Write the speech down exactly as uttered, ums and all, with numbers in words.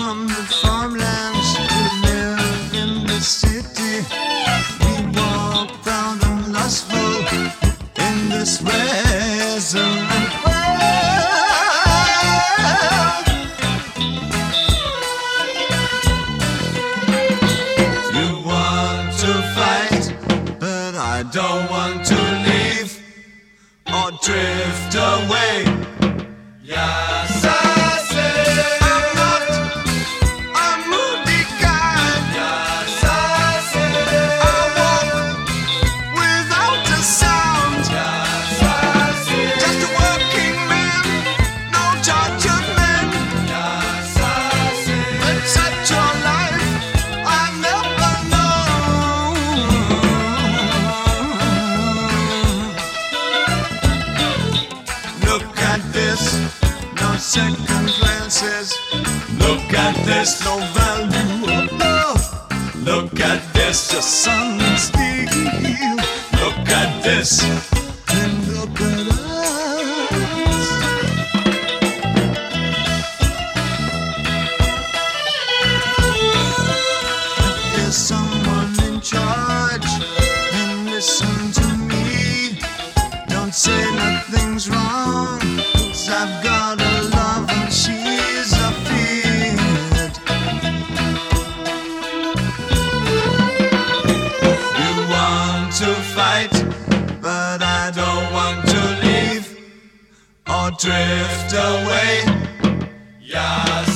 from the farmlands to live in the city. We walk proud and lustful in this resonant world. You want to fight, but I don't want to leave or drift away. Yes, I say I'm not a moody guy. Yes, I say I walk without a sound. Yes, I say just a working man, no judgment. Yes, I say but such your life I never know. Look at this. No second glances. Look at this, no value of love. Look at this, just sun and steel. Look at this, and look at us. If there's someone in charge, then listen to me. Don't say nothing's wrong, 'cause I've got a love and she's a fit. You want to fight, but I don't want to leave or drift away. Yes.